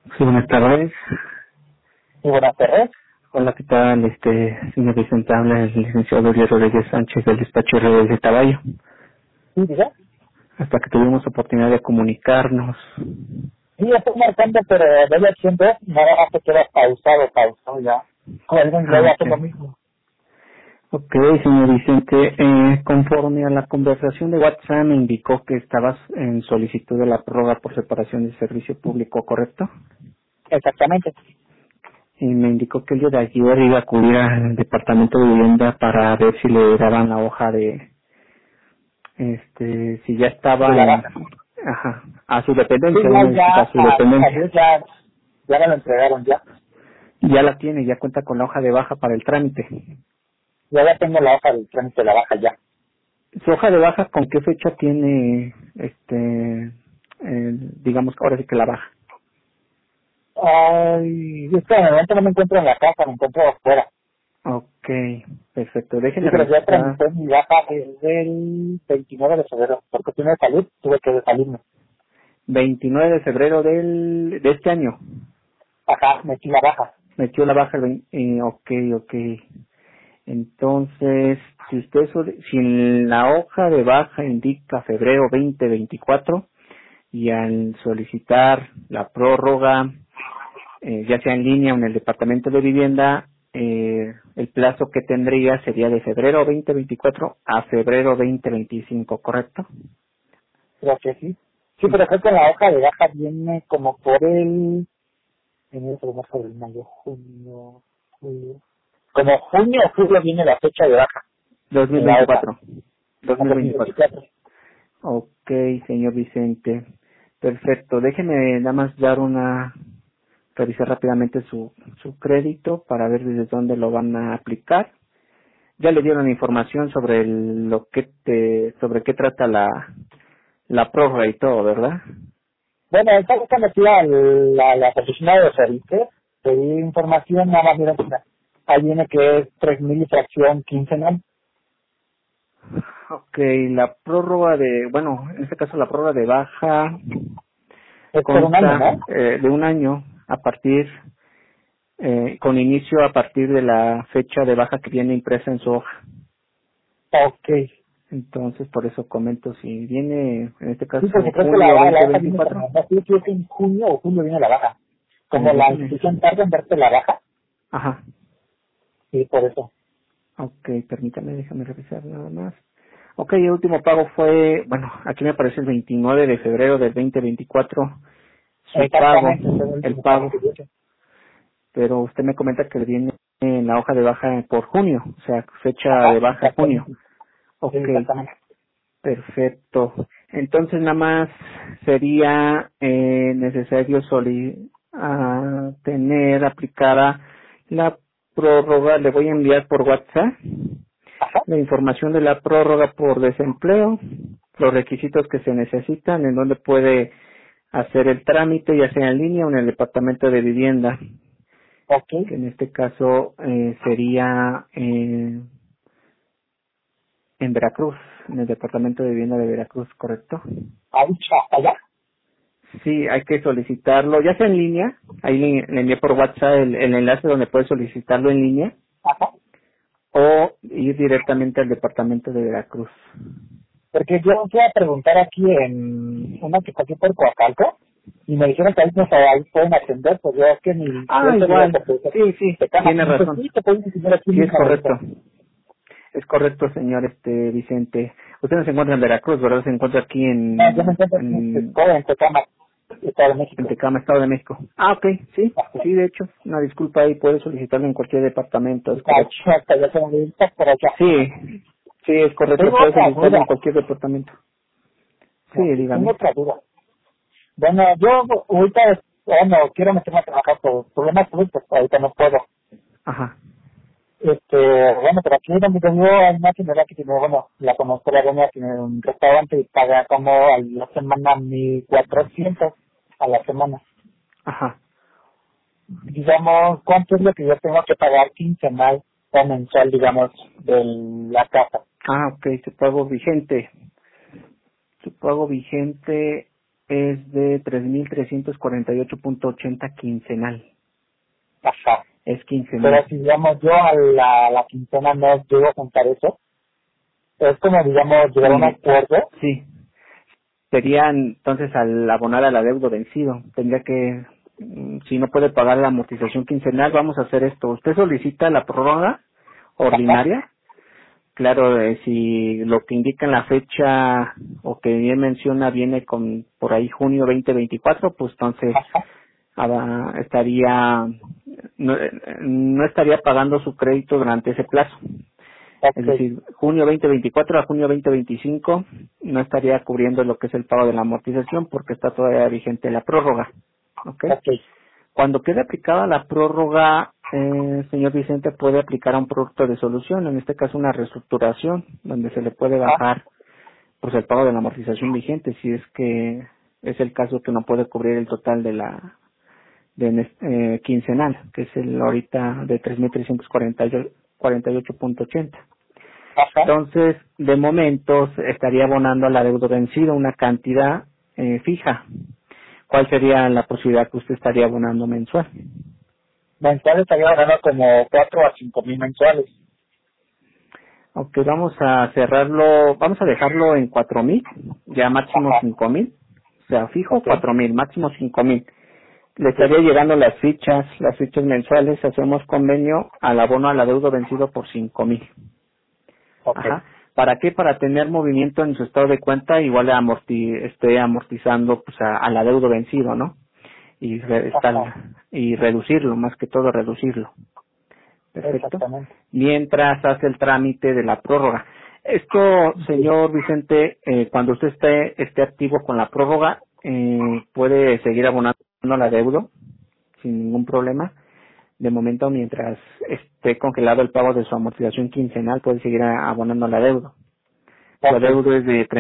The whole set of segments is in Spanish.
Sí, buenas tardes. Sí, buenas tardes. Hola, ¿qué tal? Señor Vicente, habla el licenciado Uriel Rodríguez Sánchez del despacho R de Taballo. Sí, diga. Hasta que tuvimos oportunidad de comunicarnos. Sí, estoy marcando, pero debe siempre nada más se queda pausado ya. Como alguien le Ah, hace lo ok. mismo. Ok, señor Vicente, conforme a la conversación de WhatsApp me indicó que estabas en solicitud de la prórroga por separación de servicio público, ¿correcto? Exactamente. Y me indicó que el día de ayer iba a acudir al departamento de vivienda para ver si le daban la hoja de, si ya De estaba la en, baja. ajá, a su Sí, dependencia, ya, una disculpa, a ya, su dependencia. ayer ya me lo entregaron ya. Ya la tiene, ya cuenta con la hoja de baja para el trámite. Ya tengo la hoja del trámite de la baja ya. Su hoja de baja, ¿con qué fecha tiene, digamos, ahora sí que la baja? Ay, es que en el momento no me encuentro en la casa, me encuentro afuera. Ok, perfecto. Sí, Déjenme pero ya revisar. tramité mi baja desde el 29 de febrero, porque tiene salud, tuve que salirme. 29 de febrero de este año. Ajá, metí la baja. Metió la baja el 20, ok. Entonces, si en la hoja de baja indica febrero 2024 y al solicitar la prórroga, ya sea en línea o en el departamento de vivienda, el plazo que tendría sería de febrero 2024 a febrero 2025, ¿correcto? Creo que sí. Sí, pero creo que la hoja de baja viene como por el enero, febrero, marzo, abril, mayo, junio, julio. Como junio o julio viene la fecha de baja en la hoja, 2024. en 2024. 2024. Ok, señor Vicente. Perfecto. Déjeme nada más revisar rápidamente su crédito para ver desde dónde lo van a aplicar. Ya le dieron información sobre sobre qué trata la prórroga y todo, ¿verdad? Bueno, esta vez que metí a la oficina de servicios, pedí información, nada más miren, ahí viene que es 3,000 y fracción quincenal. Ok, la prórroga bueno, en este caso la prórroga de baja Es por un año, consta ¿no? de un año con inicio a partir de la fecha de baja que viene impresa en su hoja. Ok. Entonces, por eso comento si viene, en este Sí, caso, porque creo que julio la baja viene 2024. como, no sé si es en junio o julio viene la baja. Como la Déjeme. institución tarda en darte la baja, Ajá. sí, por eso. Ok, permítame, déjame revisar nada más. Ok, el último pago fue, bueno, aquí me aparece el 29 de febrero del 2024, su pago, Exactamente, ese es el el último pago pago, que yo hice. pero usted me comenta que viene en la hoja de baja por junio, o sea, fecha de Ajá, baja junio. exactamente. Sí, Ok, exactamente. perfecto. Entonces nada más sería necesario tener aplicada la prórroga. Le voy a enviar por WhatsApp Ajá, la información de la prórroga por desempleo, los requisitos que se necesitan, en donde puede hacer el trámite, ya sea en línea o en el departamento de vivienda, ok. que en este caso sería en Veracruz, en el departamento de vivienda de Veracruz, ¿correcto? Ahí, hasta allá. Sí, hay que solicitarlo, ya sea en línea, ahí le envié por WhatsApp el enlace donde puede solicitarlo en línea, Ajá. o ir directamente al departamento de Veracruz. Porque yo fui a preguntar aquí en una que está aquí por Coacalco, y me dijeron que ahí, no, ahí pueden atender, pues yo es que ni yo Ah, te digo igual, que pues, sí, te cama. tiene Y pues razón, sí, te pueden enseñar aquí sí mismo ahorita. es correcto señor Vicente. Usted no se encuentra en Veracruz, ¿verdad? Se encuentra aquí No, yo me encuentro aquí en Tecama, Estado de en México. Tecama, Estado de México. Ah, ok, sí, Ajá. sí, de hecho, una disculpa ahí, puede solicitarlo en cualquier departamento, es correcto. Hasta allá se me dice por allá. Sí, es correcto, Tengo puede otra solicitarlo en duda. cualquier departamento. Sí, Ok, tengo dígame. otra duda. Bueno, yo ahorita, bueno, quiero meterme a trabajar por problemas pues ahorita no puedo. Ajá, Bueno, pero aquí donde yo vivo hay una señora que tiene, bueno, la conozco, la dueña tiene un restaurante y paga como a la semana 1,400 a la semana. ajá. Digamos, ¿cuánto es lo que yo tengo que pagar quincenal o mensual, digamos, de la casa? Ah, ok, su pago vigente. Su pago vigente. es de 3,348.80 quincenal. Ajá. Es quincenal. Pero si, digamos, yo a la quincena no llego a juntar eso, es como, digamos, llegar a un acuerdo. Sí. Sería entonces al abonar al adeudo vencido. Tendría que, si no puede pagar la amortización quincenal, vamos a hacer esto. Usted solicita la prórroga ordinaria. Ajá. Claro, si lo que indica en la fecha o que bien menciona viene con por ahí junio 2024, pues entonces Ajá. estaría no estaría pagando su crédito durante ese plazo. Es Ok. decir, junio 2024 a junio 2025 no estaría cubriendo lo que es el pago de la amortización porque está todavía vigente la prórroga. ¿Ok? Ok. Cuando quede aplicada la prórroga, señor Vicente, puede aplicar a un producto de solución, en este caso una reestructuración, donde se le puede bajar pues el pago de la amortización vigente, si es que es el caso que no puede cubrir el total de la quincenal, que es el ahorita de 3,348.80. Ajá. Entonces, de momento estaría abonando al adeudo vencido una cantidad fija. ¿Cuál sería la posibilidad que usted estaría abonando mensual? Mensuales estaría ganando como 4 a 5 mil mensuales. Ok, vamos a cerrarlo, vamos a dejarlo en 4,000, ya máximo Ajá. 5,000, o sea, fijo Ok. 4,000, máximo 5,000. Le Sí. estaría llegando las fichas mensuales, hacemos convenio al abono al adeudo vencido por 5,000. Ok. Ajá. ¿Para qué? Para tener movimiento en su estado de cuenta, igual esté amortizando pues al adeudo vencido, ¿no? Ajá. Y reducirlo, más que todo reducirlo. Perfecto. Exactamente. Mientras hace el trámite de la prórroga. Esto, Sí. señor Vicente, cuando usted esté activo con la prórroga, puede seguir abonando al adeudo sin ningún problema. De momento, mientras esté congelado el pago de su amortización quincenal, puede seguir abonando al adeudo. Su Ok. adeudo es de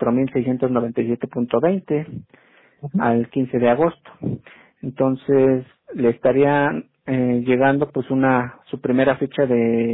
34,697.20 Ujú. al 15 de agosto. Entonces, le estaría llegando pues su primera fecha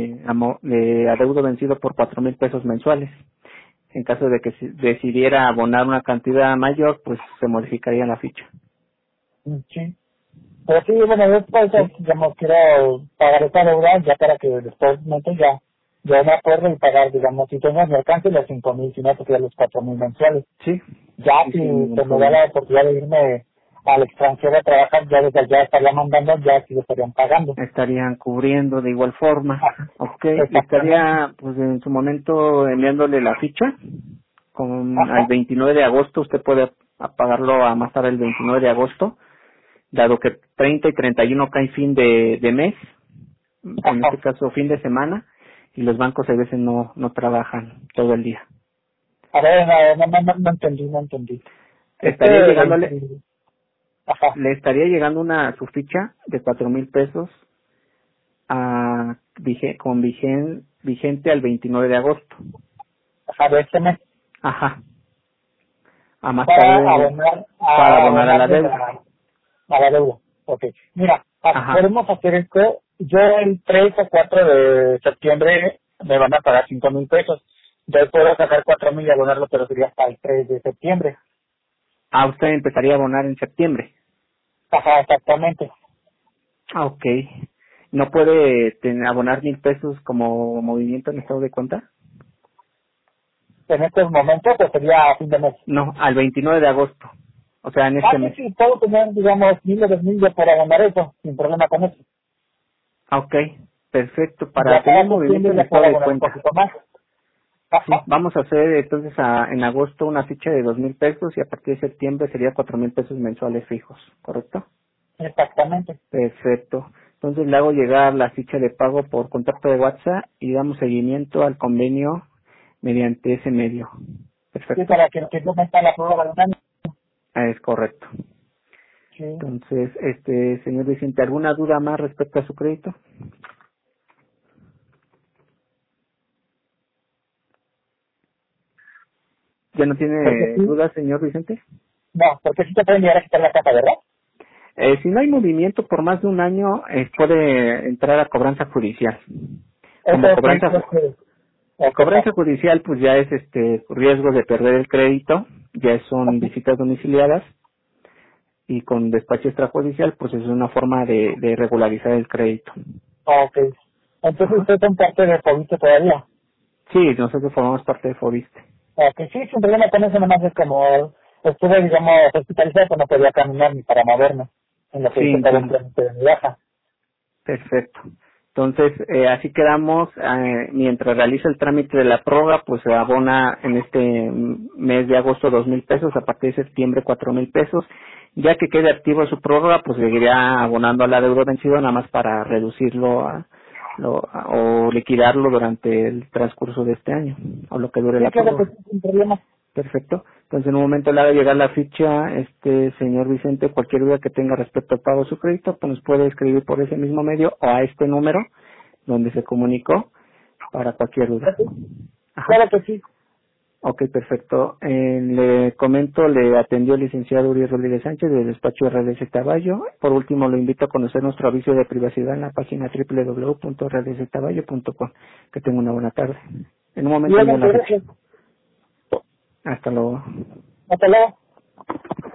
de adeudo vencido por 4,000 pesos mensuales. En caso de que decidiera abonar una cantidad mayor, pues se modificaría la ficha. Sí. Pero sí, bueno, yo por eso, ¿Sí? digamos, quiero pagar esta deuda ya para que después yo me acuerdo y pagar, digamos, si tengo mi alcance los 5 mil, si no, pues ya los 4 mil mensuales. Sí, Ya sí, si sin ningún se me da problema. la oportunidad de irme al extranjero a trabajar, ya desde allá estaría mandando, ya sí lo estarían pagando. Estarían cubriendo de igual forma. Ajá. Ok, le Exactamente. estaría pues en su momento enviándole la ficha. Al Ajá. 29 de agosto usted puede pagarlo a más tarde el 29 de agosto, dado que 30 y 31 cae fin de mes, en Ajá. este caso fin de semana, y los bancos a veces no trabajan todo el día. A ver, no entendí, no entendí. Estaría llegándole, 20. Ajá. le estaría llegando su ficha de 4,000 pesos vigente al 29 de agosto. Ajá, de este mes. Ajá, a más Para tarde abonar, para abonar a la abonarle deuda. a la deuda. Ok. Mira, Ajá, podemos hacer esto. Yo el 3 o 4 de septiembre me van a pagar 5 mil pesos. Yo puedo sacar 4 mil y abonarlo, pero sería hasta el 3 de septiembre. usted empezaría a abonar en septiembre. Ajá, exactamente. Ok. ¿No puede abonar 1,000 pesos como movimiento en estado de cuenta? En estos momentos, pues sería a fin de mes. No, al 29 de agosto. O sea, en este Sí, mes. sí, puedo tener, digamos, 1,000 o 2,000 yo por abonar eso, sin problema con eso. Ok, perfecto. Para Ya tener para movimiento septiembre en ya puedo estado de abonar un cuenta. poquito más. Sí, Ajá, vamos a hacer entonces en agosto una ficha de 2,000 pesos y a partir de septiembre sería 4,000 pesos mensuales fijos, ¿correcto? exactamente. Perfecto. Entonces le hago llegar la ficha de pago por contacto de WhatsApp y damos seguimiento al convenio mediante ese medio. Sí, Perfecto. para que no meta la prueba de un año. Es correcto. Sí. Entonces, señor Vicente, ¿alguna duda más respecto a su crédito? ¿Ya no Porque tiene sí, dudas, señor Vicente? no, porque sí te pueden llegar a quitar la casa, ¿verdad? Si no hay movimiento por más de un año, puede entrar a cobranza judicial. Como Eso sí, creo que... Ok, cobranza judicial, pues ya es riesgo de perder el crédito, ya son visitas domiciliadas y con despacho extrajudicial, pues es una forma de regularizar el crédito. Ok. Entonces ustedes son parte de Fobiste todavía. Sí, nosotros formamos parte de Fobiste. Ok, sí, sin problema con eso, nomás es como estuve, digamos, hospitalizado, pues no podía caminar ni para moverme en lo que Sí, hice todo el entiendo. trámite de mi baja. Perfecto. Entonces, así quedamos. Mientras realiza el trámite de la prórroga, pues se abona en este mes de agosto 2,000 pesos, a partir de septiembre 4,000 pesos. Ya que quede activo su prórroga, pues seguiría abonando a la deuda vencida, nada más para reducirlo o liquidarlo durante el transcurso de este año, o lo que dure Sí, la claro que prórroga. sí, sin problema. Perfecto. Entonces, en un momento le haga llegar la ficha, señor Vicente, cualquier duda que tenga respecto al pago de su crédito, pues nos puede escribir por ese mismo medio o a este número donde se comunicó para cualquier duda. Ok, Ajá. claro que sí. Ok, perfecto. Le comento, le atendió el licenciado Uriel Rodríguez Sánchez del despacho RDC Caballo. Por último, lo invito a conocer nuestro aviso de privacidad en la página www.rdccaballo.com. Que tenga una buena tarde. En un momento envío Igualmente, la ficha. gracias. Hasta luego. Hasta luego.